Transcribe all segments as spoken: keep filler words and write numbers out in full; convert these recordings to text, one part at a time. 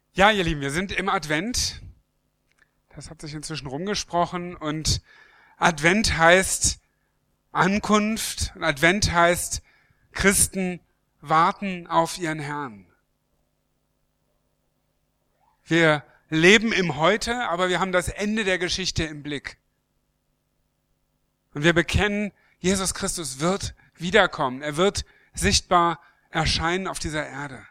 Ja, ihr Lieben, wir sind im Advent. Das hat sich inzwischen rumgesprochen und Advent heißt Ankunft und Advent heißt Christen warten auf ihren Herrn. Wir leben im Heute, aber wir haben das Ende der Geschichte im Blick. Und wir bekennen, Jesus Christus wird wiederkommen. Er wird sichtbar erscheinen auf dieser Erde.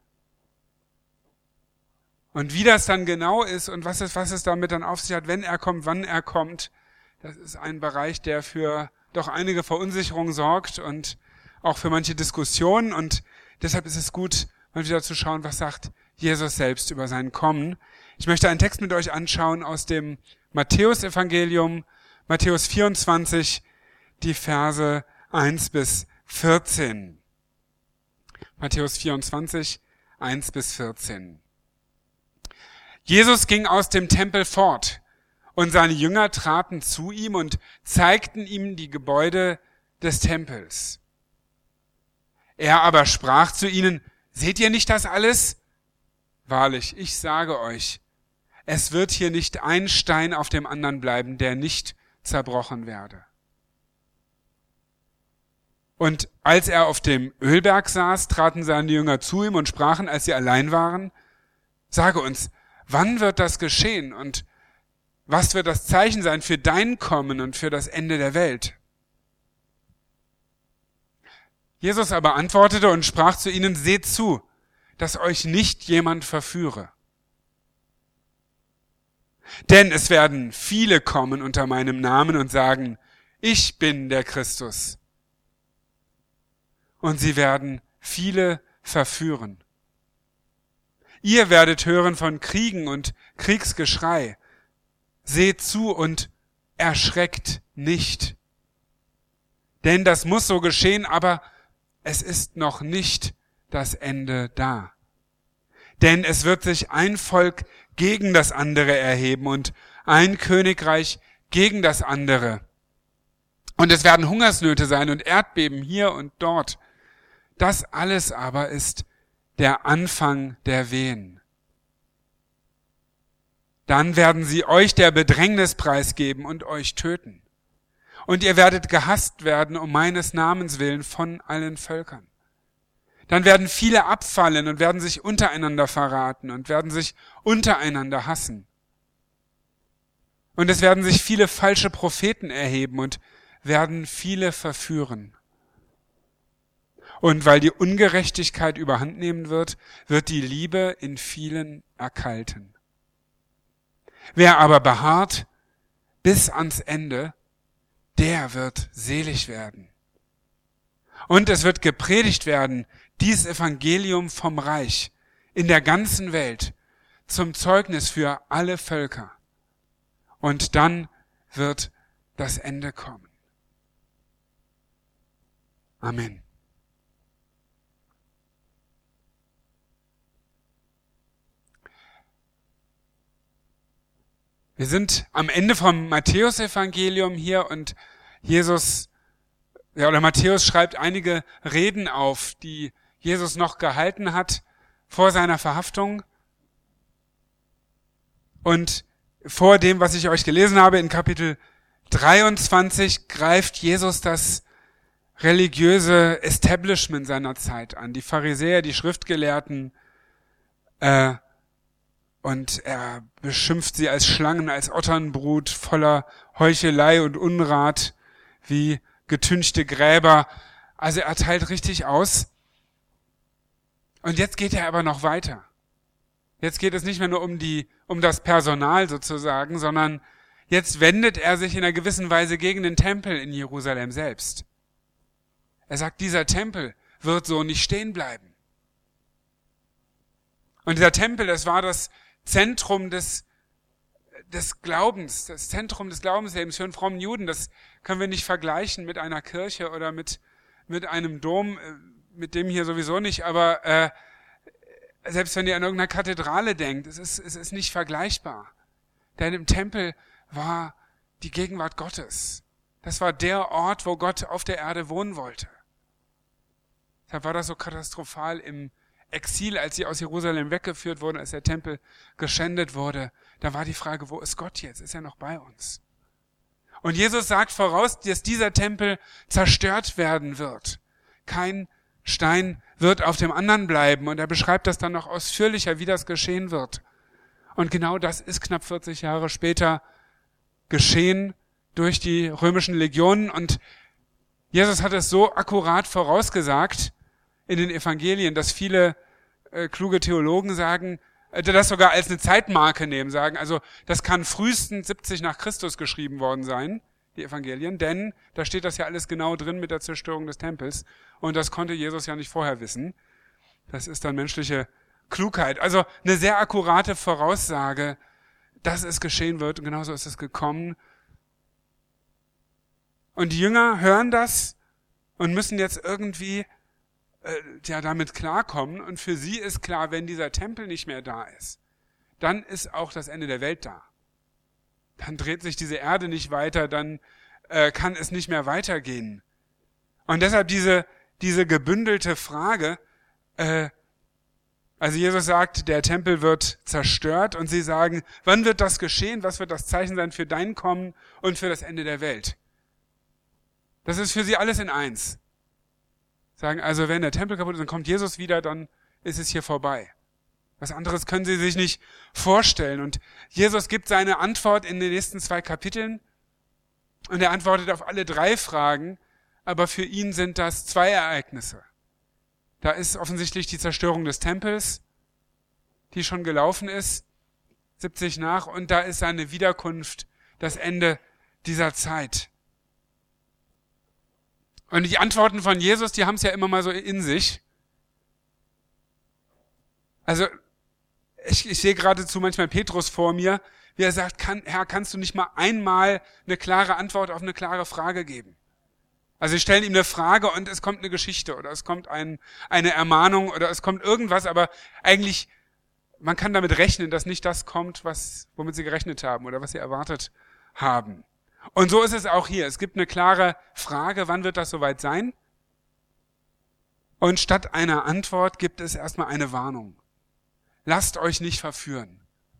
Und wie das dann genau ist und was es, was es damit dann auf sich hat, wenn er kommt, wann er kommt, das ist ein Bereich, der für doch einige Verunsicherung sorgt und auch für manche Diskussionen. Und deshalb ist es gut, mal wieder zu schauen, was sagt Jesus selbst über sein Kommen. Ich möchte einen Text mit euch anschauen aus dem Matthäusevangelium, Matthäus vierundzwanzig, die Verse eins bis vierzehn. Matthäus vierundzwanzig, eins bis vierzehn. Jesus ging aus dem Tempel fort, und seine Jünger traten zu ihm und zeigten ihm die Gebäude des Tempels. Er aber sprach zu ihnen: Seht ihr nicht das alles? Wahrlich, ich sage euch, es wird hier nicht ein Stein auf dem anderen bleiben, der nicht zerbrochen werde. Und als er auf dem Ölberg saß, traten seine Jünger zu ihm und sprachen, als sie allein waren: Sage uns, wann wird das geschehen und was wird das Zeichen sein für dein Kommen und für das Ende der Welt? Jesus aber antwortete und sprach zu ihnen: Seht zu, dass euch nicht jemand verführe. Denn es werden viele kommen unter meinem Namen und sagen: Ich bin der Christus. Und sie werden viele verführen. Ihr werdet hören von Kriegen und Kriegsgeschrei. Seht zu und erschreckt nicht. Denn das muss so geschehen, aber es ist noch nicht das Ende da. Denn es wird sich ein Volk gegen das andere erheben und ein Königreich gegen das andere. Und es werden Hungersnöte sein und Erdbeben hier und dort. Das alles aber ist der Anfang der Wehen. Dann werden sie euch der Bedrängnis preisgeben und euch töten. Und ihr werdet gehasst werden um meines Namens willen von allen Völkern. Dann werden viele abfallen und werden sich untereinander verraten und werden sich untereinander hassen. Und es werden sich viele falsche Propheten erheben und werden viele verführen. Und weil die Ungerechtigkeit überhand nehmen wird, wird die Liebe in vielen erkalten. Wer aber beharrt bis ans Ende, der wird selig werden. Und es wird gepredigt werden, dies Evangelium vom Reich in der ganzen Welt zum Zeugnis für alle Völker. Und dann wird das Ende kommen. Amen. Wir sind am Ende vom Matthäusevangelium hier und Jesus, ja, oder Matthäus schreibt einige Reden auf, die Jesus noch gehalten hat vor seiner Verhaftung. Und vor dem, was ich euch gelesen habe, in Kapitel dreiundzwanzig greift Jesus das religiöse Establishment seiner Zeit an. Die Pharisäer, die Schriftgelehrten, äh, und er beschimpft sie als Schlangen, als Otternbrut, voller Heuchelei und Unrat, wie getünchte Gräber. Also er teilt richtig aus. Und jetzt geht er aber noch weiter. Jetzt geht es nicht mehr nur um die, um das Personal sozusagen, sondern jetzt wendet er sich in einer gewissen Weise gegen den Tempel in Jerusalem selbst. Er sagt, dieser Tempel wird so nicht stehen bleiben. Und dieser Tempel, das war das Zentrum des, des Glaubens, das Zentrum des Glaubenslebens für einen frommen Juden. Das können wir nicht vergleichen mit einer Kirche oder mit, mit einem Dom, mit dem hier sowieso nicht, aber äh, selbst wenn ihr an irgendeiner Kathedrale denkt, es ist, es ist nicht vergleichbar. Denn im Tempel war die Gegenwart Gottes. Das war der Ort, wo Gott auf der Erde wohnen wollte. Deshalb war das so katastrophal im Exil, als sie aus Jerusalem weggeführt wurden, als der Tempel geschändet wurde, da war die Frage, wo ist Gott jetzt? Ist er noch bei uns? Und Jesus sagt voraus, dass dieser Tempel zerstört werden wird. Kein Stein wird auf dem anderen bleiben. Und er beschreibt das dann noch ausführlicher, wie das geschehen wird. Und genau das ist knapp vierzig Jahre später geschehen durch die römischen Legionen. Und Jesus hat es so akkurat vorausgesagt in den Evangelien, dass viele äh, kluge Theologen sagen, äh, das sogar als eine Zeitmarke nehmen, sagen, also das kann frühestens siebzig nach Christus geschrieben worden sein, die Evangelien, denn da steht das ja alles genau drin mit der Zerstörung des Tempels und das konnte Jesus ja nicht vorher wissen. Das ist dann menschliche Klugheit. Also eine sehr akkurate Voraussage, dass es geschehen wird und genauso ist es gekommen. Und die Jünger hören das und müssen jetzt irgendwie äh, ja damit klarkommen. Und für sie ist klar, wenn dieser Tempel nicht mehr da ist, dann ist auch das Ende der Welt da. Dann dreht sich diese Erde nicht weiter, dann äh, kann es nicht mehr weitergehen. Und deshalb diese diese gebündelte Frage, äh, also Jesus sagt, der Tempel wird zerstört und sie sagen, wann wird das geschehen? Was wird das Zeichen sein für dein Kommen und für das Ende der Welt? Das ist für sie alles in eins. Sagen also, wenn der Tempel kaputt ist, dann kommt Jesus wieder, dann ist es hier vorbei. Was anderes können sie sich nicht vorstellen. Und Jesus gibt seine Antwort in den nächsten zwei Kapiteln. Und er antwortet auf alle drei Fragen, aber für ihn sind das zwei Ereignisse. Da ist offensichtlich die Zerstörung des Tempels, die schon gelaufen ist, siebzig nach, und da ist seine Wiederkunft, das Ende dieser Zeit. Und die Antworten von Jesus, die haben es ja immer mal so in sich. Also ich, ich sehe geradezu manchmal Petrus vor mir, wie er sagt, kann, Herr, kannst du nicht mal einmal eine klare Antwort auf eine klare Frage geben? Also sie stellen ihm eine Frage und es kommt eine Geschichte oder es kommt ein, eine Ermahnung oder es kommt irgendwas, aber eigentlich, man kann damit rechnen, dass nicht das kommt, was, womit sie gerechnet haben oder was sie erwartet haben. Und so ist es auch hier. Es gibt eine klare Frage, wann wird das soweit sein? Und statt einer Antwort gibt es erstmal eine Warnung. Lasst euch nicht verführen.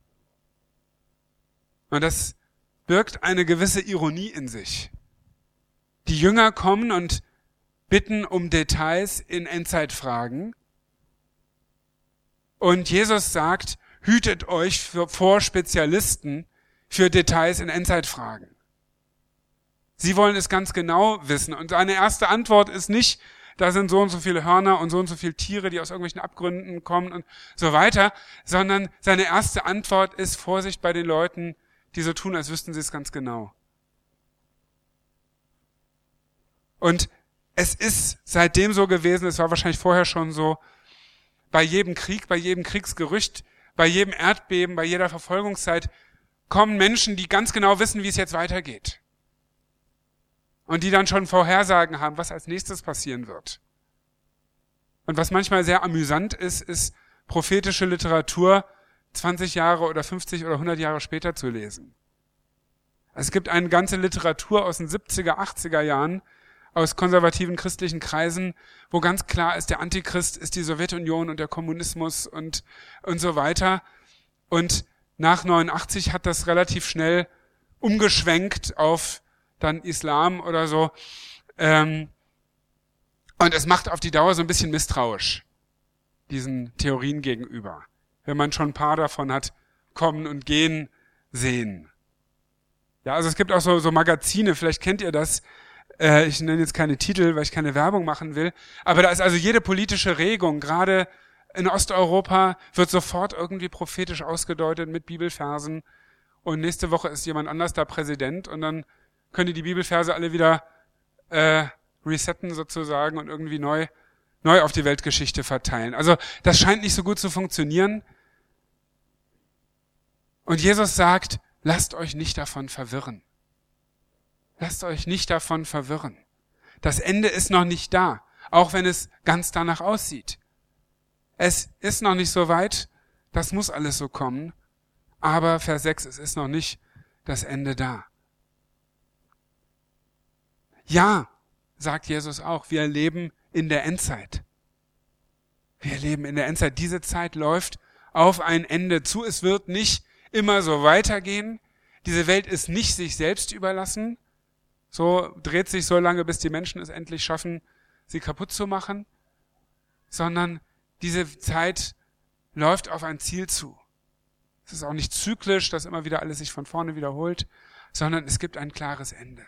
Und das birgt eine gewisse Ironie in sich. Die Jünger kommen und bitten um Details in Endzeitfragen. Und Jesus sagt, hütet euch für, vor Spezialisten für Details in Endzeitfragen. Sie wollen es ganz genau wissen. Und seine erste Antwort ist nicht, da sind so und so viele Hörner und so und so viele Tiere, die aus irgendwelchen Abgründen kommen und so weiter, sondern seine erste Antwort ist Vorsicht bei den Leuten, die so tun, als wüssten sie es ganz genau. Und es ist seitdem so gewesen, es war wahrscheinlich vorher schon so, bei jedem Krieg, bei jedem Kriegsgerücht, bei jedem Erdbeben, bei jeder Verfolgungszeit kommen Menschen, die ganz genau wissen, wie es jetzt weitergeht. Und die dann schon Vorhersagen haben, was als nächstes passieren wird. Und was manchmal sehr amüsant ist, ist prophetische Literatur zwanzig Jahre oder fünfzig oder hundert Jahre später zu lesen. Es gibt eine ganze Literatur aus den siebziger, achtziger Jahren, aus konservativen christlichen Kreisen, wo ganz klar ist, der Antichrist ist die Sowjetunion und der Kommunismus und, und so weiter. Und nach neunundachtzig hat das relativ schnell umgeschwenkt auf dann Islam oder so. Ähm, und es macht auf die Dauer so ein bisschen misstrauisch, diesen Theorien gegenüber, wenn man schon ein paar davon hat kommen und gehen sehen. Ja, also es gibt auch so, so Magazine, vielleicht kennt ihr das, äh, ich nenne jetzt keine Titel, weil ich keine Werbung machen will, aber da ist also jede politische Regung, gerade in Osteuropa, wird sofort irgendwie prophetisch ausgedeutet mit Bibelversen und nächste Woche ist jemand anders da Präsident und dann können die die Bibelverse alle wieder äh, resetten sozusagen und irgendwie neu neu auf die Weltgeschichte verteilen. Also das scheint nicht so gut zu funktionieren. Und Jesus sagt, lasst euch nicht davon verwirren. Lasst euch nicht davon verwirren. Das Ende ist noch nicht da, auch wenn es ganz danach aussieht. Es ist noch nicht so weit, das muss alles so kommen. Aber Vers sechs, es ist noch nicht das Ende da. Ja, sagt Jesus auch, wir leben in der Endzeit. Wir leben in der Endzeit. Diese Zeit läuft auf ein Ende zu. Es wird nicht immer so weitergehen. Diese Welt ist nicht sich selbst überlassen. So dreht sich so lange, bis die Menschen es endlich schaffen, sie kaputt zu machen. Sondern diese Zeit läuft auf ein Ziel zu. Es ist auch nicht zyklisch, dass immer wieder alles sich von vorne wiederholt, sondern es gibt ein klares Ende.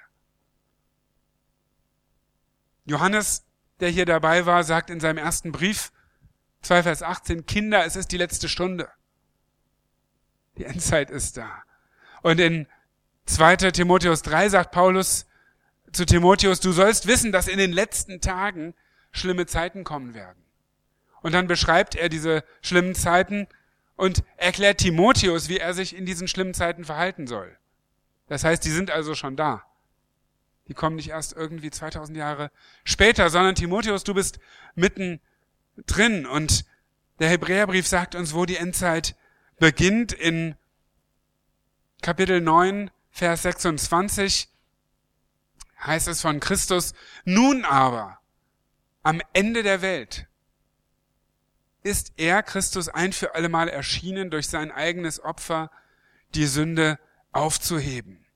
Johannes, der hier dabei war, sagt in seinem ersten Brief, zwei Vers achtzehn, Kinder, es ist die letzte Stunde. Die Endzeit ist da. Und in zweiter Timotheus drei sagt Paulus zu Timotheus, du sollst wissen, dass in den letzten Tagen schlimme Zeiten kommen werden. Und dann beschreibt er diese schlimmen Zeiten und erklärt Timotheus, wie er sich in diesen schlimmen Zeiten verhalten soll. Das heißt, die sind also schon da. Die kommen nicht erst irgendwie zweitausend Jahre später, sondern Timotheus, du bist mitten drin. Und der Hebräerbrief sagt uns, wo die Endzeit beginnt, in Kapitel neun, Vers sechsundzwanzig, heißt es von Christus, nun aber, am Ende der Welt, ist er, Christus, ein für allemal erschienen, durch sein eigenes Opfer die Sünde aufzuheben.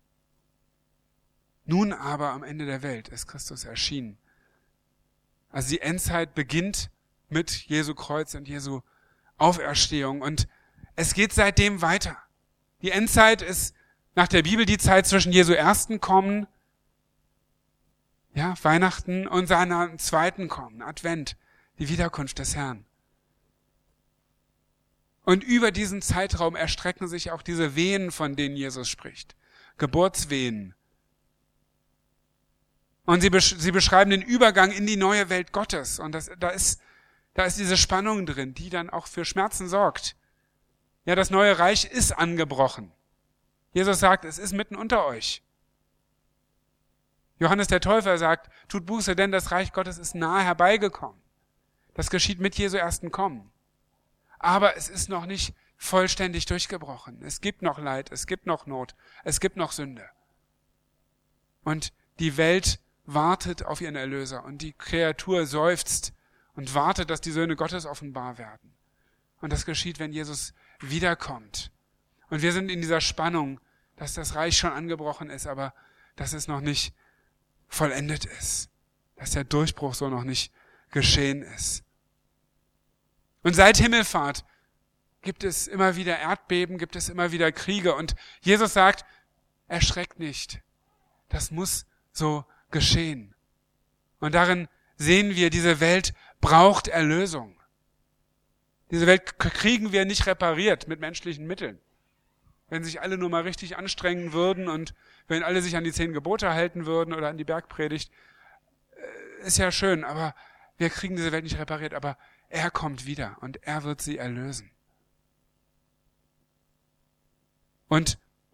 Nun aber am Ende der Welt ist Christus erschienen. Also die Endzeit beginnt mit Jesu Kreuz und Jesu Auferstehung und es geht seitdem weiter. Die Endzeit ist nach der Bibel die Zeit zwischen Jesu ersten Kommen, ja, Weihnachten und seinem zweiten Kommen, Advent, die Wiederkunft des Herrn. Und über diesen Zeitraum erstrecken sich auch diese Wehen, von denen Jesus spricht. Geburtswehen. Und sie, besch- sie beschreiben den Übergang in die neue Welt Gottes. Und das, da ist, da ist diese Spannung drin, die dann auch für Schmerzen sorgt. Ja, das neue Reich ist angebrochen. Jesus sagt, es ist mitten unter euch. Johannes der Täufer sagt, tut Buße, denn das Reich Gottes ist nahe herbeigekommen. Das geschieht mit Jesu ersten Kommen. Aber es ist noch nicht vollständig durchgebrochen. Es gibt noch Leid, es gibt noch Not, es gibt noch Sünde. Und die Welt wartet auf ihren Erlöser und die Kreatur seufzt und wartet, dass die Söhne Gottes offenbar werden. Und das geschieht, wenn Jesus wiederkommt. Und wir sind in dieser Spannung, dass das Reich schon angebrochen ist, aber dass es noch nicht vollendet ist. Dass der Durchbruch so noch nicht geschehen ist. Und seit Himmelfahrt gibt es immer wieder Erdbeben, gibt es immer wieder Kriege. Und Jesus sagt, erschreckt nicht. Das muss so geschehen. Und darin sehen wir, diese Welt braucht Erlösung. Diese Welt kriegen wir nicht repariert mit menschlichen Mitteln. Wenn sich alle nur mal richtig anstrengen würden und wenn alle sich an die zehn Gebote halten würden oder an die Bergpredigt, ist ja schön, aber wir kriegen diese Welt nicht repariert. Aber er kommt wieder und er wird sie erlösen. Und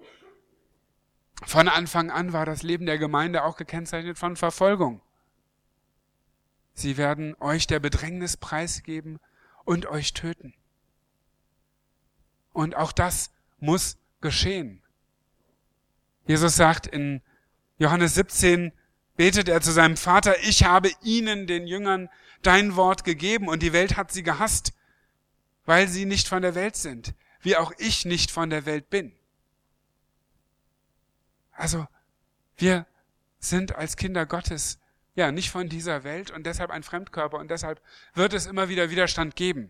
von Anfang an war das Leben der Gemeinde auch gekennzeichnet von Verfolgung. Sie werden euch der Bedrängnis preisgeben und euch töten. Und auch das muss geschehen. Jesus sagt in Johannes siebzehn, betet er zu seinem Vater, ich habe ihnen, den Jüngern, dein Wort gegeben und die Welt hat sie gehasst, weil sie nicht von der Welt sind, wie auch ich nicht von der Welt bin. Also, wir sind als Kinder Gottes ja nicht von dieser Welt und deshalb ein Fremdkörper und deshalb wird es immer wieder Widerstand geben.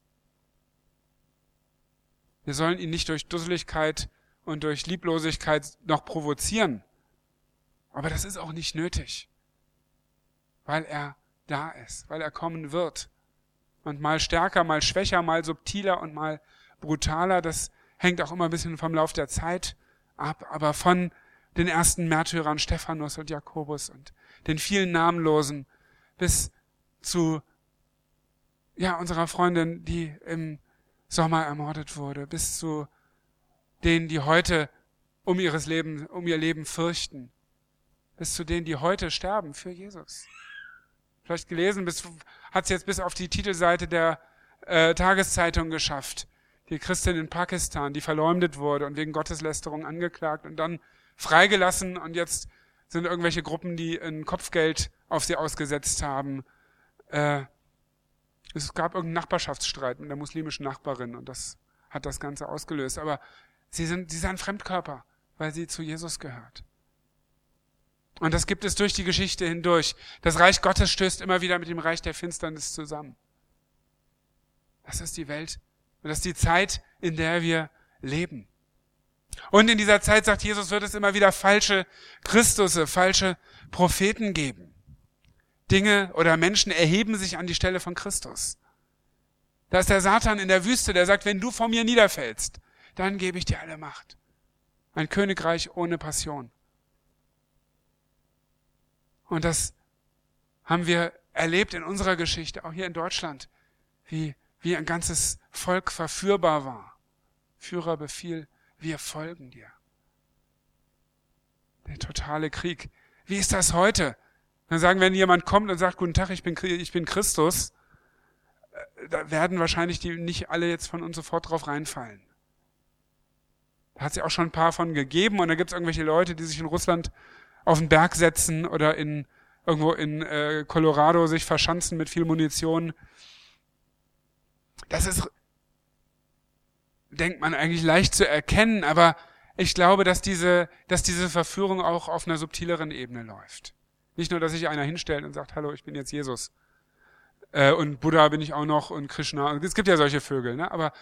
Wir sollen ihn nicht durch Dusseligkeit und durch Lieblosigkeit noch provozieren. Aber das ist auch nicht nötig, weil er da ist, weil er kommen wird. Und mal stärker, mal schwächer, mal subtiler und mal brutaler, das hängt auch immer ein bisschen vom Lauf der Zeit ab. Aber von den ersten Märtyrern Stephanus und Jakobus und den vielen Namenlosen bis zu ja unserer Freundin, die im Sommer ermordet wurde, bis zu denen, die heute um ihres Leben, um ihr Leben fürchten, bis zu denen, die heute sterben für Jesus. Vielleicht gelesen, bis, hat es jetzt bis auf die Titelseite der äh, Tageszeitung geschafft. Die Christin in Pakistan, die verleumdet wurde und wegen Gotteslästerung angeklagt und dann freigelassen und jetzt sind irgendwelche Gruppen, die ein Kopfgeld auf sie ausgesetzt haben. Äh, Es gab irgendeinen Nachbarschaftsstreit mit der muslimischen Nachbarin und das hat das Ganze ausgelöst. Aber sie sind, sie sind ein Fremdkörper, weil sie zu Jesus gehört. Und das gibt es durch die Geschichte hindurch. Das Reich Gottes stößt immer wieder mit dem Reich der Finsternis zusammen. Das ist die Welt und das ist die Zeit, in der wir leben. Und in dieser Zeit, sagt Jesus, wird es immer wieder falsche Christusse, falsche Propheten geben. Dinge oder Menschen erheben sich an die Stelle von Christus. Da ist der Satan in der Wüste, der sagt, wenn du vor mir niederfällst, dann gebe ich dir alle Macht. Ein Königreich ohne Passion. Und das haben wir erlebt in unserer Geschichte, auch hier in Deutschland, wie, wie ein ganzes Volk verführbar war. Führer befiel, wir folgen dir. Der totale Krieg. Wie ist das heute? Dann sagen, wenn jemand kommt und sagt, guten Tag, ich bin, ich bin Christus, da werden wahrscheinlich die nicht alle jetzt von uns sofort drauf reinfallen. Da hat es ja auch schon ein paar von gegeben und da gibt es irgendwelche Leute, die sich in Russland auf den Berg setzen oder in irgendwo in äh, Colorado sich verschanzen mit viel Munition. Das ist, denkt man, eigentlich leicht zu erkennen, aber ich glaube, dass diese, dass diese Verführung auch auf einer subtileren Ebene läuft. Nicht nur, dass sich einer hinstellt und sagt, hallo, ich bin jetzt Jesus. Äh, und Buddha bin ich auch noch und Krishna. Es gibt ja solche Vögel, ne? Aber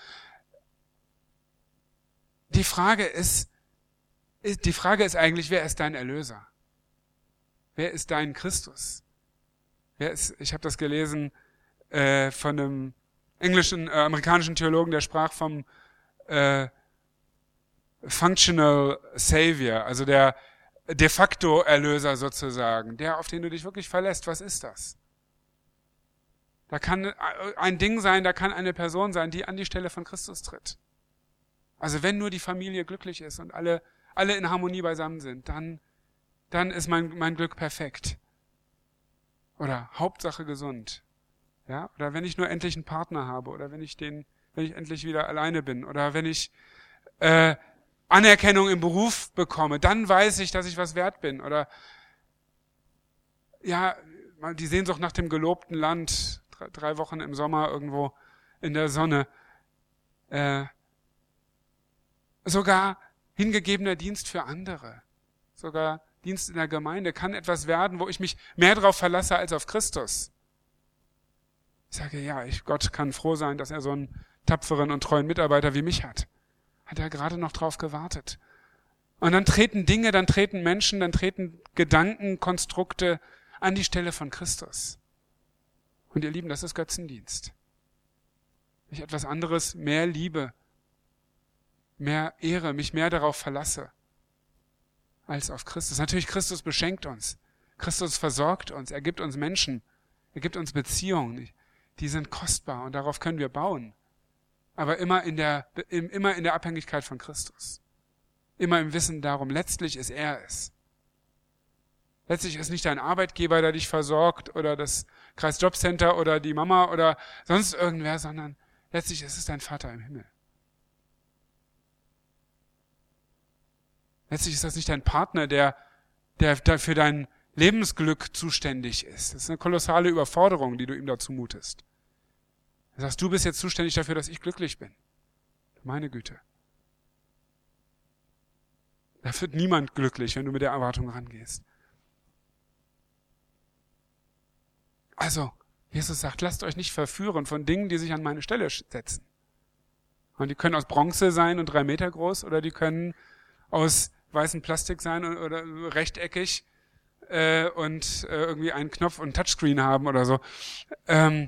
die Frage ist, die Frage ist eigentlich, wer ist dein Erlöser? Wer ist dein Christus? Wer ist, ich habe das gelesen äh, von einem englischen, äh, amerikanischen Theologen, der sprach vom äh, Functional Savior, also der de facto Erlöser sozusagen, der, auf den du dich wirklich verlässt. Was ist das? Da kann ein Ding sein, da kann eine Person sein, die an die Stelle von Christus tritt. Also wenn nur die Familie glücklich ist und alle, alle in Harmonie beisammen sind, dann, dann ist mein, mein Glück perfekt. Oder Hauptsache gesund. Ja? Oder wenn ich nur endlich einen Partner habe, oder wenn ich den, wenn ich endlich wieder alleine bin, oder wenn ich, äh, Anerkennung im Beruf bekomme, dann weiß ich, dass ich was wert bin. Oder ja, die Sehnsucht nach dem gelobten Land, drei, drei Wochen im Sommer irgendwo in der Sonne. Äh, sogar hingegebener Dienst für andere, sogar Dienst in der Gemeinde kann etwas werden, wo ich mich mehr darauf verlasse als auf Christus. Ich sage, ja, ich, Gott kann froh sein, dass er so einen tapferen und treuen Mitarbeiter wie mich hat. Hat er gerade noch drauf gewartet. Und dann treten Dinge, dann treten Menschen, dann treten Gedanken, Konstrukte an die Stelle von Christus. Und ihr Lieben, das ist Götzendienst. Ich etwas anderes, mehr Liebe, mehr Ehre, mich mehr darauf verlasse als auf Christus. Natürlich, Christus beschenkt uns. Christus versorgt uns. Er gibt uns Menschen. Er gibt uns Beziehungen. Die sind kostbar und darauf können wir bauen. Aber immer in der, immer in der Abhängigkeit von Christus. Immer im Wissen darum, letztlich ist er es. Letztlich ist nicht dein Arbeitgeber, der dich versorgt oder das Kreisjobcenter oder die Mama oder sonst irgendwer, sondern letztlich ist es dein Vater im Himmel. Letztlich ist das nicht dein Partner, der, der, der für dein Lebensglück zuständig ist. Das ist eine kolossale Überforderung, die du ihm da zumutest. Du sagst, du bist jetzt zuständig dafür, dass ich glücklich bin. Meine Güte. Da wird niemand glücklich, wenn du mit der Erwartung rangehst. Also, Jesus sagt, lasst euch nicht verführen von Dingen, die sich an meine Stelle setzen. Und die können aus Bronze sein und drei Meter groß oder die können aus weißem Plastik sein oder rechteckig äh, und äh, irgendwie einen Knopf und ein Touchscreen haben oder so. Ähm,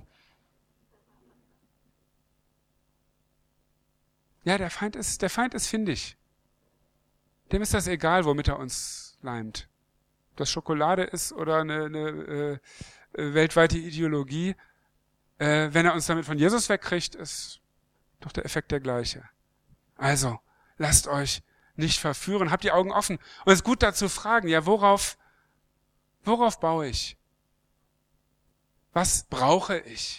Ja, der Feind ist, der Feind ist findig. Dem ist das egal, womit er uns leimt. Ob das Schokolade ist oder eine, eine äh, weltweite Ideologie. Äh, wenn er uns damit von Jesus wegkriegt, ist doch der Effekt der gleiche. Also, lasst euch nicht verführen, habt die Augen offen. Und es ist gut dazu fragen, ja, worauf, worauf baue ich? Was brauche ich?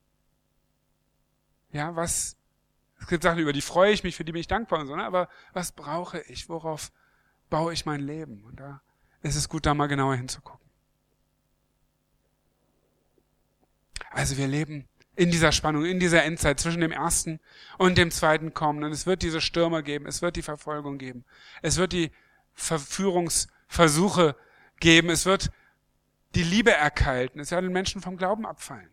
Ja, was Es gibt Sachen, über die freue ich mich, für die bin ich dankbar und so, ne? Aber was brauche ich? Worauf baue ich mein Leben? Und da ist es gut, da mal genauer hinzugucken. Also wir leben in dieser Spannung, in dieser Endzeit zwischen dem ersten und dem zweiten Kommen. Und es wird diese Stürme geben, es wird die Verfolgung geben, es wird die Verführungsversuche geben, es wird die Liebe erkalten, es werden Menschen vom Glauben abfallen.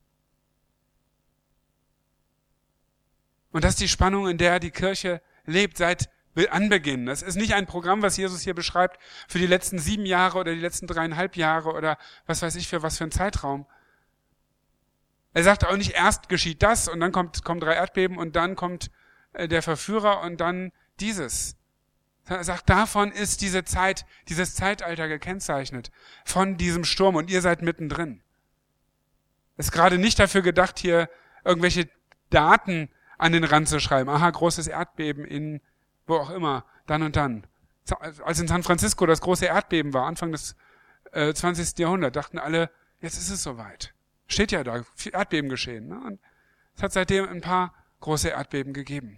Und das ist die Spannung, in der die Kirche lebt seit Anbeginn. Das ist nicht ein Programm, was Jesus hier beschreibt für die letzten sieben Jahre oder die letzten dreieinhalb Jahre oder was weiß ich für was für ein Zeitraum. Er sagt auch nicht, erst geschieht das und dann kommt, kommen drei Erdbeben und dann kommt äh, der Verführer und dann dieses. Er sagt, davon ist diese Zeit, dieses Zeitalter gekennzeichnet. Von diesem Sturm und ihr seid mittendrin. Ist gerade nicht dafür gedacht, hier irgendwelche Daten an den Rand zu schreiben. Aha, großes Erdbeben in wo auch immer, dann und dann. Als in San Francisco das große Erdbeben war, Anfang des äh, zwanzigsten Jahrhunderts, dachten alle, jetzt ist es soweit. Steht ja da, Erdbeben geschehen. Ne? Und es hat seitdem ein paar große Erdbeben gegeben.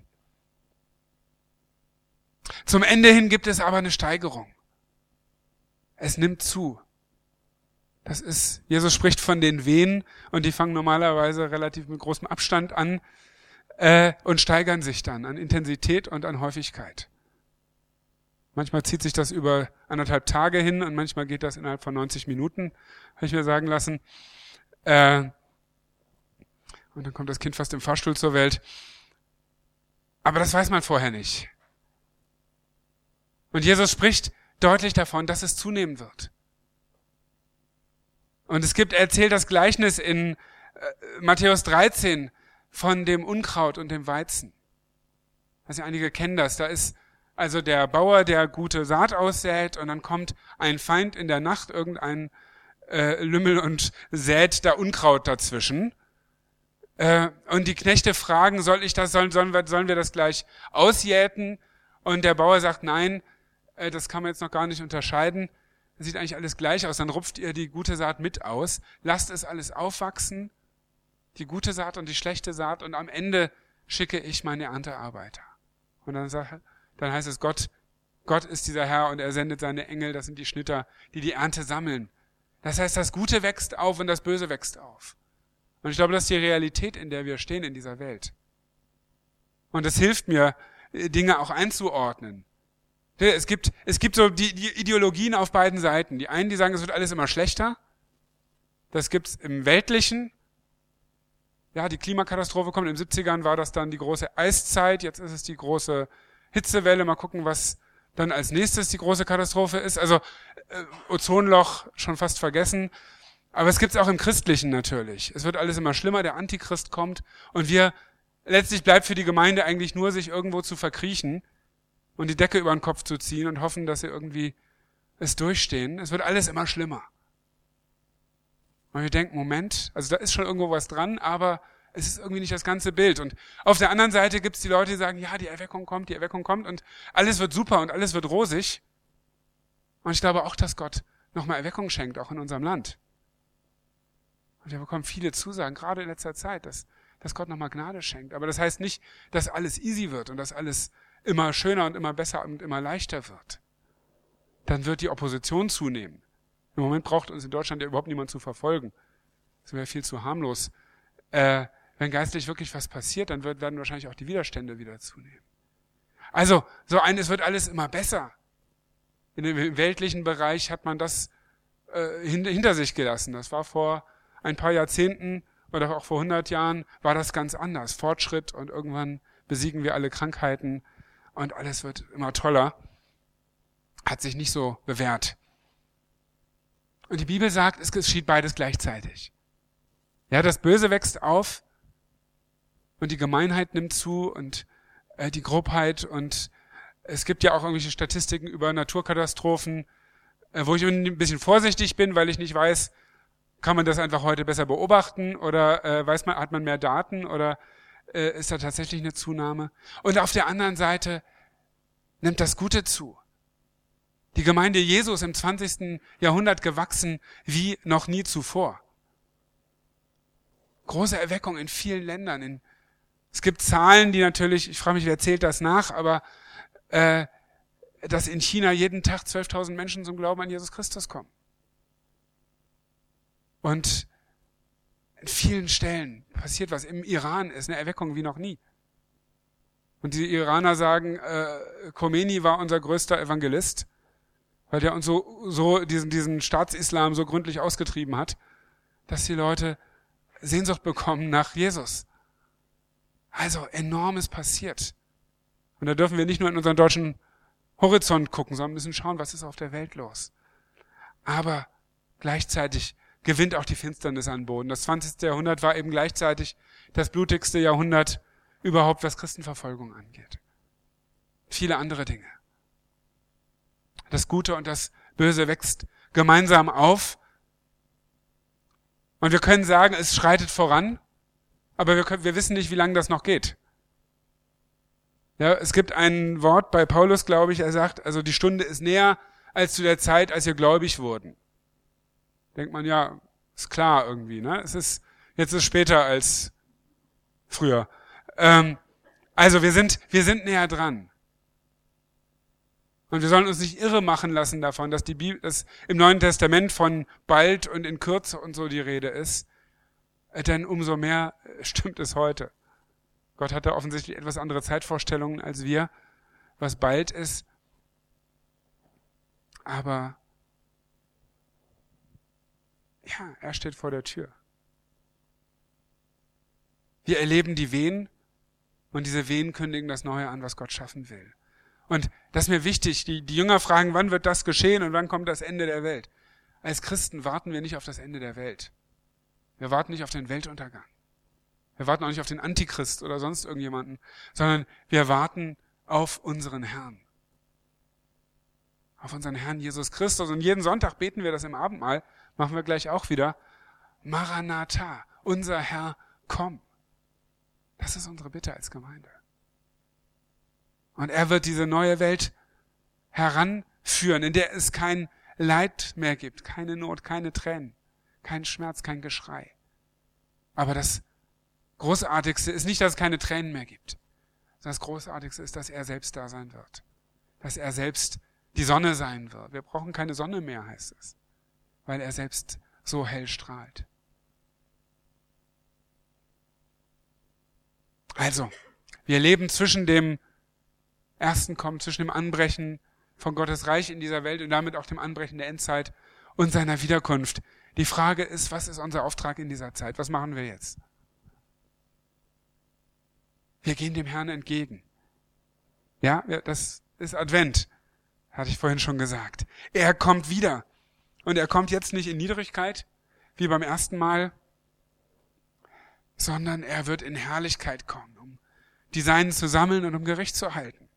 Zum Ende hin gibt es aber eine Steigerung. Es nimmt zu. Das ist, Jesus spricht von den Wehen und die fangen normalerweise relativ mit großem Abstand an äh, und steigern sich dann an Intensität und an Häufigkeit. Manchmal zieht sich das über anderthalb Tage hin und manchmal geht das innerhalb von neunzig Minuten, habe ich mir sagen lassen. Äh, und dann kommt das Kind fast im Fahrstuhl zur Welt. Aber das weiß man vorher nicht. Und Jesus spricht deutlich davon, dass es zunehmen wird. Und es gibt, er erzählt das Gleichnis in äh, Matthäus dreizehn von dem Unkraut und dem Weizen. Also einige kennen das. Da ist also der Bauer, der gute Saat aussät und dann kommt ein Feind in der Nacht, irgendein äh, Lümmel und sät da Unkraut dazwischen. Äh, und die Knechte fragen, soll ich das, sollen, sollen, wir, sollen wir das gleich ausjäten? Und der Bauer sagt, nein, äh, das kann man jetzt noch gar nicht unterscheiden. Das sieht eigentlich alles gleich aus. Dann rupft ihr die gute Saat mit aus. Lasst es alles aufwachsen. Die gute Saat und die schlechte Saat. Und am Ende schicke ich meine Erntearbeiter. Und dann, sag, dann heißt es, Gott, Gott ist dieser Herr und er sendet seine Engel. Das sind die Schnitter, die die Ernte sammeln. Das heißt, das Gute wächst auf und das Böse wächst auf. Und ich glaube, das ist die Realität, in der wir stehen in dieser Welt. Und es hilft mir, Dinge auch einzuordnen. Es gibt, es gibt so die, die Ideologien auf beiden Seiten. Die einen, die sagen, es wird alles immer schlechter. Das gibt's im Weltlichen. Ja, die Klimakatastrophe kommt. In den siebzigern war das dann die große Eiszeit. Jetzt ist es die große Hitzewelle. Mal gucken, was dann als nächstes die große Katastrophe ist. Also äh, Ozonloch schon fast vergessen. Aber es gibt's auch im Christlichen natürlich. Es wird alles immer schlimmer. Der Antichrist kommt. Und wir, letztlich bleibt für die Gemeinde eigentlich nur, sich irgendwo zu verkriechen und die Decke über den Kopf zu ziehen und hoffen, dass sie irgendwie es durchstehen. Es wird alles immer schlimmer. Und wir denken, Moment, also da ist schon irgendwo was dran, aber es ist irgendwie nicht das ganze Bild. Und auf der anderen Seite gibt es die Leute, die sagen, ja, die Erweckung kommt, die Erweckung kommt und alles wird super und alles wird rosig. Und ich glaube auch, dass Gott nochmal Erweckung schenkt, auch in unserem Land. Und wir bekommen viele Zusagen, gerade in letzter Zeit, dass, dass Gott nochmal Gnade schenkt. Aber das heißt nicht, dass alles easy wird und dass alles immer schöner und immer besser und immer leichter wird. Dann wird die Opposition zunehmen. Im Moment braucht uns in Deutschland ja überhaupt niemand zu verfolgen. Das wäre viel zu harmlos. Äh, wenn geistlich wirklich was passiert, dann wird, werden wahrscheinlich auch die Widerstände wieder zunehmen. Also, so ein, es wird alles immer besser. In dem weltlichen Bereich hat man das äh, hinter, hinter sich gelassen. Das war vor ein paar Jahrzehnten oder auch vor hundert Jahren war das ganz anders. Fortschritt und irgendwann besiegen wir alle Krankheiten und alles wird immer toller. Hat sich nicht so bewährt. Und die Bibel sagt, es geschieht beides gleichzeitig. Ja, das Böse wächst auf und die Gemeinheit nimmt zu und äh, die Grobheit und es gibt ja auch irgendwelche Statistiken über Naturkatastrophen, äh, wo ich ein bisschen vorsichtig bin, weil ich nicht weiß, kann man das einfach heute besser beobachten oder äh, weiß man, hat man mehr Daten oder äh, ist da tatsächlich eine Zunahme? Und auf der anderen Seite nimmt das Gute zu. Die Gemeinde Jesu ist im zwanzigsten Jahrhundert gewachsen wie noch nie zuvor. Große Erweckung in vielen Ländern. In, es gibt Zahlen, die natürlich, ich frage mich, wer zählt das nach, aber äh, dass in China jeden Tag zwölftausend Menschen zum Glauben an Jesus Christus kommen. Und in vielen Stellen passiert was. Im Iran ist eine Erweckung wie noch nie. Und die Iraner sagen, äh, Khomeini war unser größter Evangelist, weil der uns so, so diesen, diesen Staatsislam so gründlich ausgetrieben hat, dass die Leute Sehnsucht bekommen nach Jesus. Also enormes passiert. Und da dürfen wir nicht nur in unseren deutschen Horizont gucken, sondern müssen schauen, was ist auf der Welt los. Aber gleichzeitig gewinnt auch die Finsternis an Boden. Das zwanzigste Jahrhundert war eben gleichzeitig das blutigste Jahrhundert überhaupt, was Christenverfolgung angeht. Viele andere Dinge. Das Gute und das Böse wächst gemeinsam auf. Und wir können sagen, es schreitet voran, aber wir, können, wir wissen nicht, wie lange das noch geht. Ja, es gibt ein Wort bei Paulus, glaube ich, er sagt, also die Stunde ist näher als zu der Zeit, als wir gläubig wurden. Denkt man, ja, ist klar irgendwie, ne? Es ist, jetzt ist später als früher. Ähm, also wir sind, wir sind näher dran. Und wir sollen uns nicht irre machen lassen davon, dass die Bibel, dass im Neuen Testament von bald und in Kürze und so die Rede ist. Denn umso mehr stimmt es heute. Gott hat da offensichtlich etwas andere Zeitvorstellungen als wir, was bald ist. Aber ja, er steht vor der Tür. Wir erleben die Wehen und diese Wehen kündigen das Neue an, was Gott schaffen will. Und das ist mir wichtig. Die, die Jünger fragen, wann wird das geschehen und wann kommt das Ende der Welt? Als Christen warten wir nicht auf das Ende der Welt. Wir warten nicht auf den Weltuntergang. Wir warten auch nicht auf den Antichrist oder sonst irgendjemanden, sondern wir warten auf unseren Herrn. Auf unseren Herrn Jesus Christus. Und jeden Sonntag beten wir das im Abendmahl, machen wir gleich auch wieder. Maranatha, unser Herr, komm. Das ist unsere Bitte als Gemeinde. Und er wird diese neue Welt heranführen, in der es kein Leid mehr gibt, keine Not, keine Tränen, kein Schmerz, kein Geschrei. Aber das Großartigste ist nicht, dass es keine Tränen mehr gibt. Das Großartigste ist, dass er selbst da sein wird. Dass er selbst die Sonne sein wird. Wir brauchen keine Sonne mehr, heißt es. Weil er selbst so hell strahlt. Also, wir leben zwischen dem ersten Kommen, zwischen dem Anbrechen von Gottes Reich in dieser Welt und damit auch dem Anbrechen der Endzeit und seiner Wiederkunft. Die Frage ist, was ist unser Auftrag in dieser Zeit? Was machen wir jetzt? Wir gehen dem Herrn entgegen. Ja, das ist Advent, hatte ich vorhin schon gesagt. Er kommt wieder. Und er kommt jetzt nicht in Niedrigkeit, wie beim ersten Mal, sondern er wird in Herrlichkeit kommen, um die Seinen zu sammeln und um Gericht zu halten.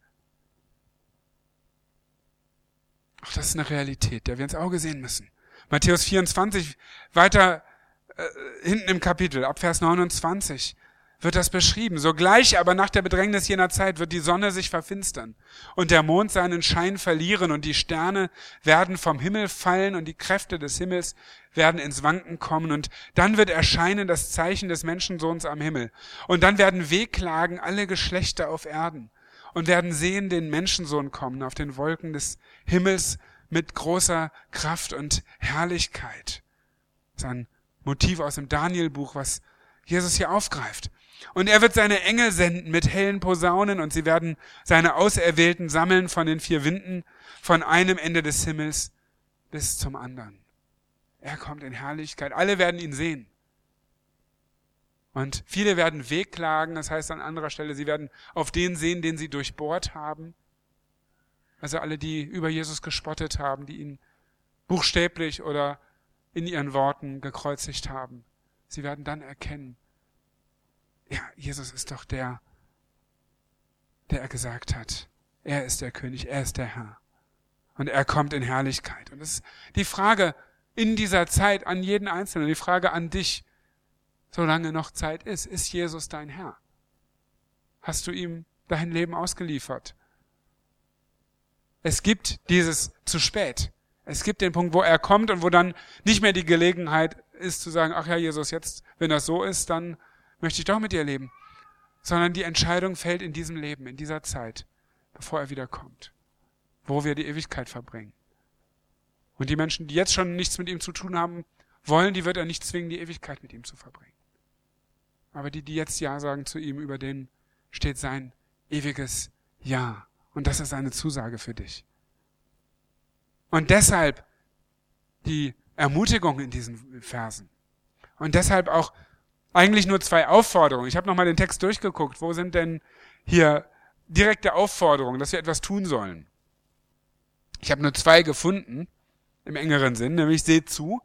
Auch das ist eine Realität, der wir ins Auge sehen müssen. Matthäus vierundzwanzig, weiter äh, hinten im Kapitel, ab Vers neunundzwanzig, wird das beschrieben. Sogleich aber nach der Bedrängnis jener Zeit wird die Sonne sich verfinstern und der Mond seinen Schein verlieren und die Sterne werden vom Himmel fallen und die Kräfte des Himmels werden ins Wanken kommen und dann wird erscheinen das Zeichen des Menschensohns am Himmel. Und dann werden wehklagen alle Geschlechter auf Erden und werden sehen den Menschensohn kommen auf den Wolken des Himmels mit großer Kraft und Herrlichkeit. Das ist ein Motiv aus dem Daniel-Buch, was Jesus hier aufgreift. Und er wird seine Engel senden mit hellen Posaunen und sie werden seine Auserwählten sammeln von den vier Winden, von einem Ende des Himmels bis zum anderen. Er kommt in Herrlichkeit. Alle werden ihn sehen. Und viele werden wehklagen, das heißt an anderer Stelle, sie werden auf den sehen, den sie durchbohrt haben. Also alle, die über Jesus gespottet haben, die ihn buchstäblich oder in ihren Worten gekreuzigt haben. Sie werden dann erkennen, ja, Jesus ist doch der, der er gesagt hat. Er ist der König, er ist der Herr. Und er kommt in Herrlichkeit. Und das ist die Frage in dieser Zeit an jeden Einzelnen, die Frage an dich, solange noch Zeit ist, ist Jesus dein Herr? Hast du ihm dein Leben ausgeliefert? Es gibt dieses zu spät. Es gibt den Punkt, wo er kommt und wo dann nicht mehr die Gelegenheit ist zu sagen, ach ja, Jesus, jetzt, wenn das so ist, dann möchte ich doch mit dir leben. Sondern die Entscheidung fällt in diesem Leben, in dieser Zeit, bevor er wiederkommt, wo wir die Ewigkeit verbringen. Und die Menschen, die jetzt schon nichts mit ihm zu tun haben wollen, die wird er nicht zwingen, die Ewigkeit mit ihm zu verbringen. Aber die, die jetzt Ja sagen zu ihm, über denen steht sein ewiges Ja. Und das ist eine Zusage für dich. Und deshalb die Ermutigung in diesen Versen. Und deshalb auch eigentlich nur zwei Aufforderungen. Ich habe nochmal den Text durchgeguckt. Wo sind denn hier direkte Aufforderungen, dass wir etwas tun sollen? Ich habe nur zwei gefunden, im engeren Sinn, nämlich seht zu.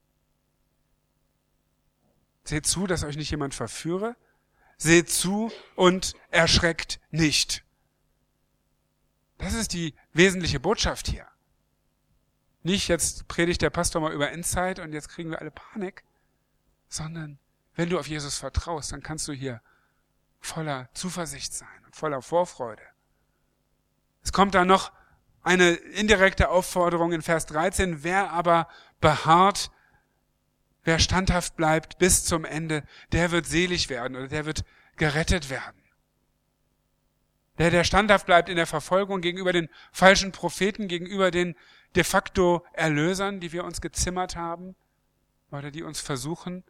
Seht zu, dass euch nicht jemand verführe. Seht zu und erschreckt nicht. Das ist die wesentliche Botschaft hier. Nicht jetzt predigt der Pastor mal über Endzeit und jetzt kriegen wir alle Panik, sondern wenn du auf Jesus vertraust, dann kannst du hier voller Zuversicht sein und voller Vorfreude. Es kommt dann noch eine indirekte Aufforderung in Vers dreizehn, wer aber beharrt, wer standhaft bleibt bis zum Ende, der wird selig werden oder der wird gerettet werden. Der, der standhaft bleibt in der Verfolgung gegenüber den falschen Propheten, gegenüber den de facto Erlösern, die wir uns gezimmert haben oder die uns versuchen.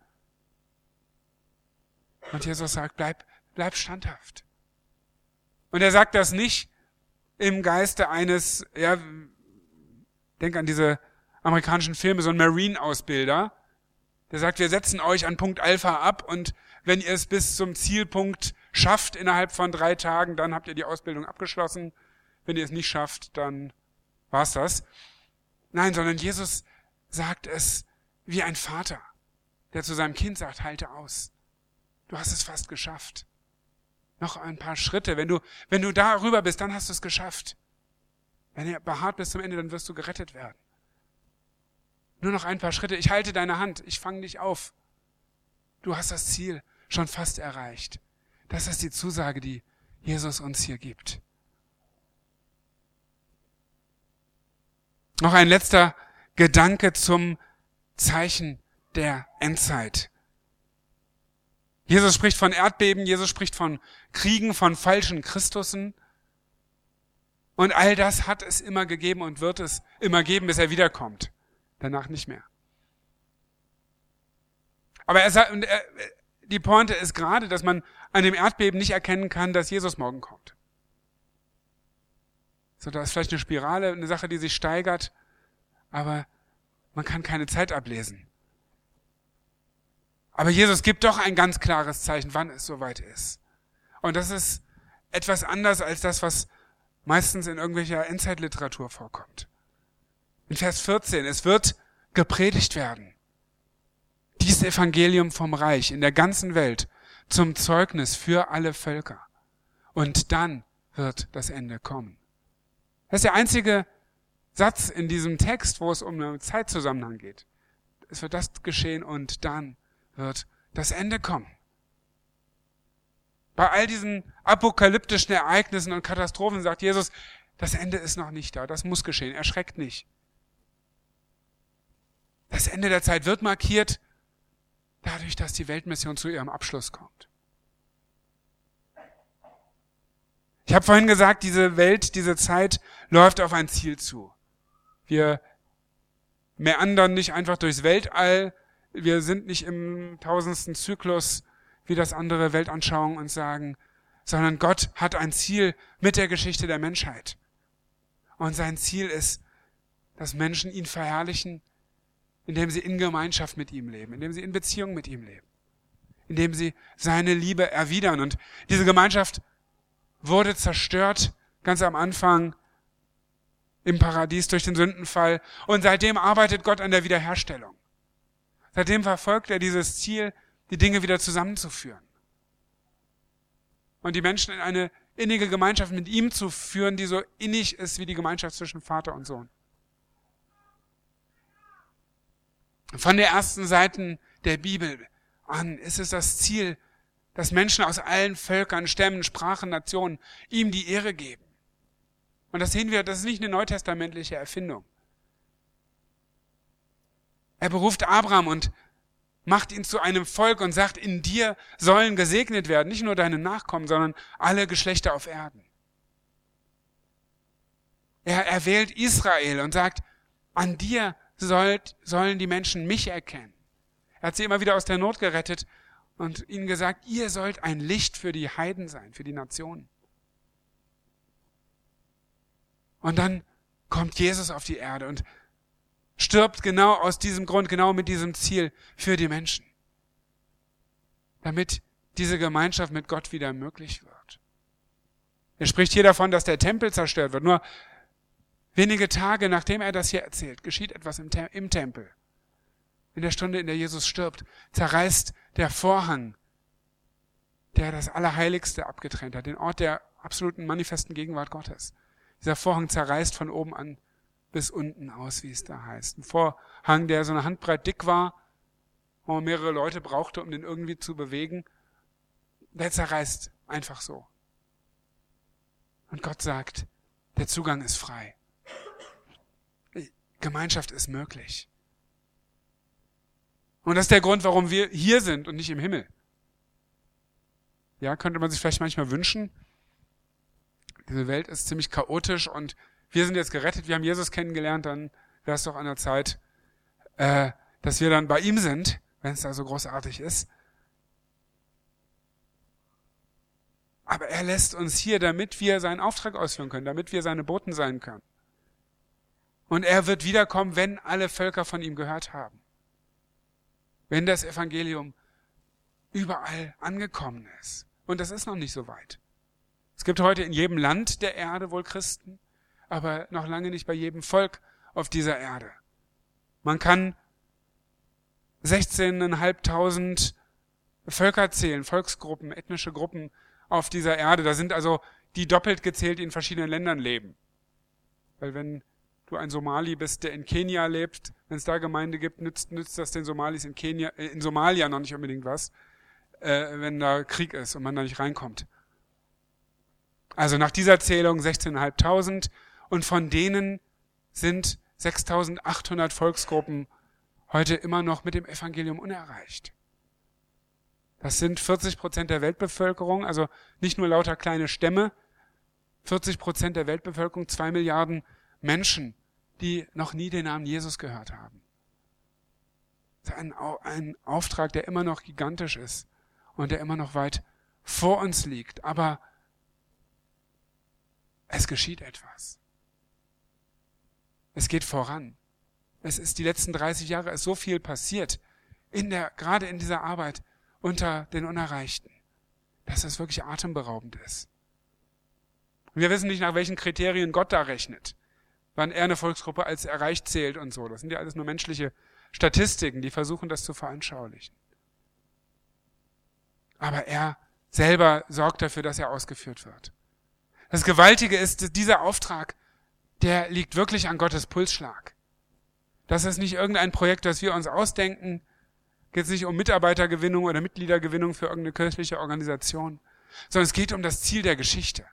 Und Jesus sagt, bleib, bleib standhaft. Und er sagt das nicht im Geiste eines, ja, denk an diese amerikanischen Filme, so ein Marine-Ausbilder, der sagt, wir setzen euch an Punkt Alpha ab und wenn ihr es bis zum Zielpunkt schafft innerhalb von drei Tagen, dann habt ihr die Ausbildung abgeschlossen. Wenn ihr es nicht schafft, dann war's das. Nein, sondern Jesus sagt es wie ein Vater, der zu seinem Kind sagt, halte aus. Du hast es fast geschafft. Noch ein paar Schritte. Wenn du, wenn du da rüber bist, dann hast du es geschafft. Wenn ihr beharrt bis zum Ende, dann wirst du gerettet werden. Nur noch ein paar Schritte. Ich halte deine Hand. Ich fange dich auf. Du hast das Ziel schon fast erreicht. Das ist die Zusage, die Jesus uns hier gibt. Noch ein letzter Gedanke zum Zeichen der Endzeit. Jesus spricht von Erdbeben, Jesus spricht von Kriegen, von falschen Christussen. Und all das hat es immer gegeben und wird es immer geben, bis er wiederkommt. Danach nicht mehr. Aber er sagt, und er, die Pointe ist gerade, dass man an dem Erdbeben nicht erkennen kann, dass Jesus morgen kommt. So, da ist vielleicht eine Spirale, eine Sache, die sich steigert, aber man kann keine Zeit ablesen. Aber Jesus gibt doch ein ganz klares Zeichen, wann es soweit ist. Und das ist etwas anders als das, was meistens in irgendwelcher Endzeitliteratur vorkommt. In Vers vierzehn, es wird gepredigt werden. Dies Evangelium vom Reich in der ganzen Welt zum Zeugnis für alle Völker. Und dann wird das Ende kommen. Das ist der einzige Satz in diesem Text, wo es um einen Zeitzusammenhang geht. Es wird das geschehen und dann wird das Ende kommen. Bei all diesen apokalyptischen Ereignissen und Katastrophen sagt Jesus, das Ende ist noch nicht da, das muss geschehen, erschreckt nicht. Das Ende der Zeit wird markiert dadurch, dass die Weltmission zu ihrem Abschluss kommt. Ich habe vorhin gesagt, diese Welt, diese Zeit läuft auf ein Ziel zu. Wir meandern nicht einfach durchs Weltall, wir sind nicht im tausendsten Zyklus, wie das andere Weltanschauungen uns sagen, sondern Gott hat ein Ziel mit der Geschichte der Menschheit. Und sein Ziel ist, dass Menschen ihn verherrlichen, indem sie in Gemeinschaft mit ihm leben, indem sie in Beziehung mit ihm leben, indem sie seine Liebe erwidern. Und diese Gemeinschaft wurde zerstört, ganz am Anfang im Paradies durch den Sündenfall. Und seitdem arbeitet Gott an der Wiederherstellung. Seitdem verfolgt er dieses Ziel, die Dinge wieder zusammenzuführen. Und die Menschen in eine innige Gemeinschaft mit ihm zu führen, die so innig ist wie die Gemeinschaft zwischen Vater und Sohn. Von der ersten Seiten der Bibel an ist es das Ziel, dass Menschen aus allen Völkern, Stämmen, Sprachen, Nationen ihm die Ehre geben. Und das sehen wir, das ist nicht eine neutestamentliche Erfindung. Er beruft Abraham und macht ihn zu einem Volk und sagt, in dir sollen gesegnet werden, nicht nur deine Nachkommen, sondern alle Geschlechter auf Erden. Er erwählt Israel und sagt, an dir sollt, sollen die Menschen mich erkennen. Er hat sie immer wieder aus der Not gerettet und ihnen gesagt, ihr sollt ein Licht für die Heiden sein, für die Nationen. Und dann kommt Jesus auf die Erde und stirbt genau aus diesem Grund, genau mit diesem Ziel für die Menschen. Damit diese Gemeinschaft mit Gott wieder möglich wird. Er spricht hier davon, dass der Tempel zerstört wird. Nur wenige Tage nachdem er das hier erzählt, geschieht etwas im, Tem- im Tempel. In der Stunde, in der Jesus stirbt, zerreißt der Vorhang, der das Allerheiligste abgetrennt hat, den Ort der absoluten manifesten Gegenwart Gottes. Dieser Vorhang zerreißt von oben an bis unten aus, wie es da heißt. Ein Vorhang, der so eine Handbreit dick war, wo man mehrere Leute brauchte, um den irgendwie zu bewegen, der zerreißt einfach so. Und Gott sagt, der Zugang ist frei. Gemeinschaft ist möglich. Und das ist der Grund, warum wir hier sind und nicht im Himmel. Ja, könnte man sich vielleicht manchmal wünschen. Diese Welt ist ziemlich chaotisch und wir sind jetzt gerettet, wir haben Jesus kennengelernt, dann wäre es doch an der Zeit, äh, dass wir dann bei ihm sind, wenn es da so großartig ist. Aber er lässt uns hier, damit wir seinen Auftrag ausführen können, damit wir seine Boten sein können. Und er wird wiederkommen, wenn alle Völker von ihm gehört haben. Wenn das Evangelium überall angekommen ist. Und das ist noch nicht so weit. Es gibt heute in jedem Land der Erde wohl Christen, aber noch lange nicht bei jedem Volk auf dieser Erde. Man kann sechzehntausendfünfhundert Völker zählen, Volksgruppen, ethnische Gruppen auf dieser Erde. Da sind also die doppelt gezählt, die in verschiedenen Ländern leben. Weil wenn du ein Somali bist, der in Kenia lebt, wenn es da Gemeinde gibt, nützt, nützt das den Somalis in Kenia, äh, in Somalia noch nicht unbedingt was, äh, wenn da Krieg ist und man da nicht reinkommt. Also nach dieser Zählung sechzehntausendfünfhundert und von denen sind sechstausendachthundert Volksgruppen heute immer noch mit dem Evangelium unerreicht. Das sind vierzig Prozent der Weltbevölkerung, also nicht nur lauter kleine Stämme, vierzig Prozent der Weltbevölkerung, zwei Milliarden Menschen, die noch nie den Namen Jesus gehört haben. Das ist ein, ein Auftrag, der immer noch gigantisch ist und der immer noch weit vor uns liegt. Aber es geschieht etwas. Es geht voran. Es ist die letzten dreißig Jahre ist so viel passiert, in der, gerade in dieser Arbeit unter den Unerreichten, dass es wirklich atemberaubend ist. Und wir wissen nicht, nach welchen Kriterien Gott da rechnet, wann er eine Volksgruppe als erreicht zählt und so. Das sind ja alles nur menschliche Statistiken, die versuchen, das zu veranschaulichen. Aber er selber sorgt dafür, dass er ausgeführt wird. Das Gewaltige ist, dass dieser Auftrag, der liegt wirklich an Gottes Pulsschlag. Das ist nicht irgendein Projekt, das wir uns ausdenken. Geht es nicht um Mitarbeitergewinnung oder Mitgliedergewinnung für irgendeine kirchliche Organisation, sondern es geht um das Ziel der Geschichte.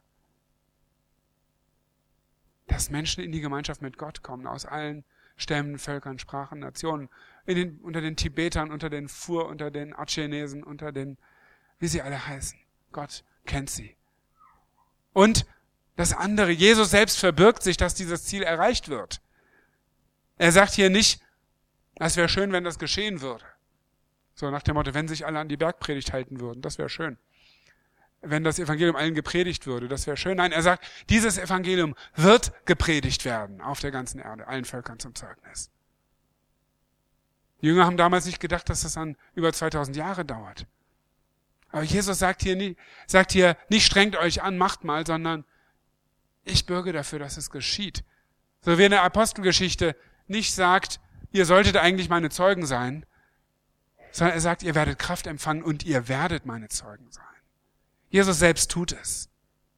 Dass Menschen in die Gemeinschaft mit Gott kommen, aus allen Stämmen, Völkern, Sprachen, Nationen, in den, unter den Tibetern, unter den Fur, unter den Achenesen, unter den, wie sie alle heißen. Gott kennt sie. Und das andere, Jesus selbst verbirgt sich, dass dieses Ziel erreicht wird. Er sagt hier nicht, es wäre schön, wenn das geschehen würde. So nach dem Motto, wenn sich alle an die Bergpredigt halten würden, das wäre schön. Wenn das Evangelium allen gepredigt würde, das wäre schön. Nein, er sagt, dieses Evangelium wird gepredigt werden auf der ganzen Erde, allen Völkern zum Zeugnis. Die Jünger haben damals nicht gedacht, dass das dann über zweitausend Jahre dauert. Aber Jesus sagt hier, nie, sagt hier, nicht strengt euch an, macht mal, sondern ich bürge dafür, dass es geschieht. So wie in der Apostelgeschichte nicht sagt, ihr solltet eigentlich meine Zeugen sein, sondern er sagt, ihr werdet Kraft empfangen und ihr werdet meine Zeugen sein. Jesus selbst tut es.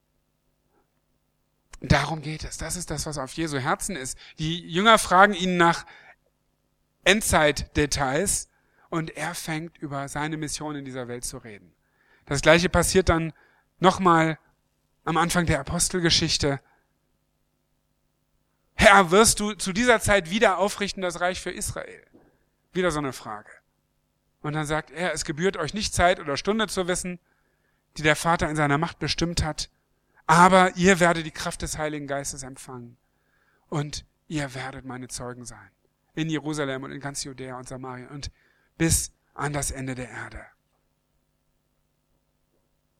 Darum geht es. Das ist das, was auf Jesu Herzen ist. Die Jünger fragen ihn nach Endzeitdetails und er fängt über seine Mission in dieser Welt zu reden. Das Gleiche passiert dann nochmal am Anfang der Apostelgeschichte. Herr, wirst du zu dieser Zeit wieder aufrichten das Reich für Israel? Wieder so eine Frage. Und dann sagt er, es gebührt euch nicht Zeit oder Stunde zu wissen, die der Vater in seiner Macht bestimmt hat, aber ihr werdet die Kraft des Heiligen Geistes empfangen und ihr werdet meine Zeugen sein. In Jerusalem und in ganz Judäa und Samarien und bis an das Ende der Erde.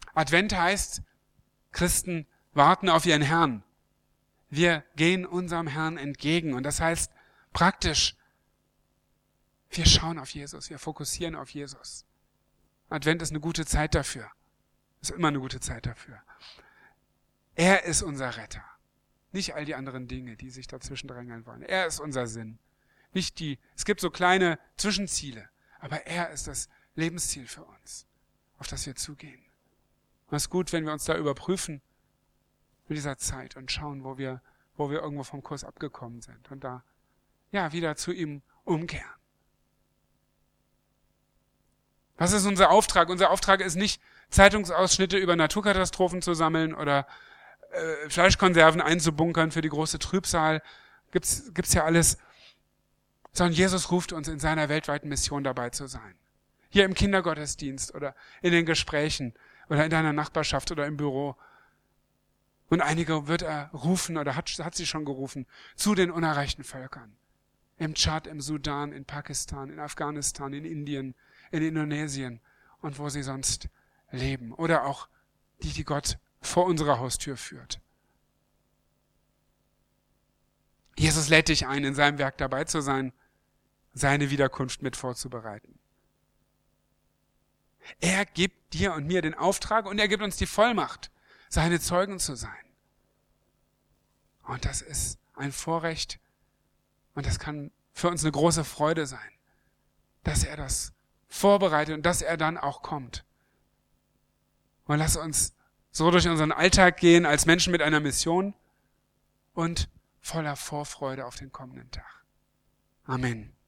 Advent heißt, Christen warten auf ihren Herrn. Wir gehen unserem Herrn entgegen. Und das heißt praktisch, wir schauen auf Jesus, wir fokussieren auf Jesus. Advent ist eine gute Zeit dafür. Ist immer eine gute Zeit dafür. Er ist unser Retter. Nicht all die anderen Dinge, die sich dazwischen drängeln wollen. Er ist unser Sinn. Nicht die, es gibt so kleine Zwischenziele, aber er ist das Lebensziel für uns, auf das wir zugehen. Und es ist gut, wenn wir uns da überprüfen in dieser Zeit und schauen, wo wir, wo wir irgendwo vom Kurs abgekommen sind und da, ja, wieder zu ihm umkehren. Was ist unser Auftrag? Unser Auftrag ist nicht, Zeitungsausschnitte über Naturkatastrophen zu sammeln oder äh, Fleischkonserven einzubunkern für die große Trübsal. Gibt's, gibt's ja alles. Sondern Jesus ruft uns in seiner weltweiten Mission dabei zu sein. Hier im Kindergottesdienst oder in den Gesprächen oder in deiner Nachbarschaft oder im Büro. Und einige wird er rufen oder hat, hat sie schon gerufen zu den unerreichten Völkern. Im Tschad, im Sudan, in Pakistan, in Afghanistan, in Indien, in Indonesien und wo sie sonst leben. Oder auch die, die Gott vor unserer Haustür führt. Jesus lädt dich ein, in seinem Werk dabei zu sein, seine Wiederkunft mit vorzubereiten. Er gibt dir und mir den Auftrag und er gibt uns die Vollmacht, seine Zeugen zu sein. Und das ist ein Vorrecht und das kann für uns eine große Freude sein, dass er das vorbereitet und dass er dann auch kommt. Und lass uns so durch unseren Alltag gehen als Menschen mit einer Mission und voller Vorfreude auf den kommenden Tag. Amen.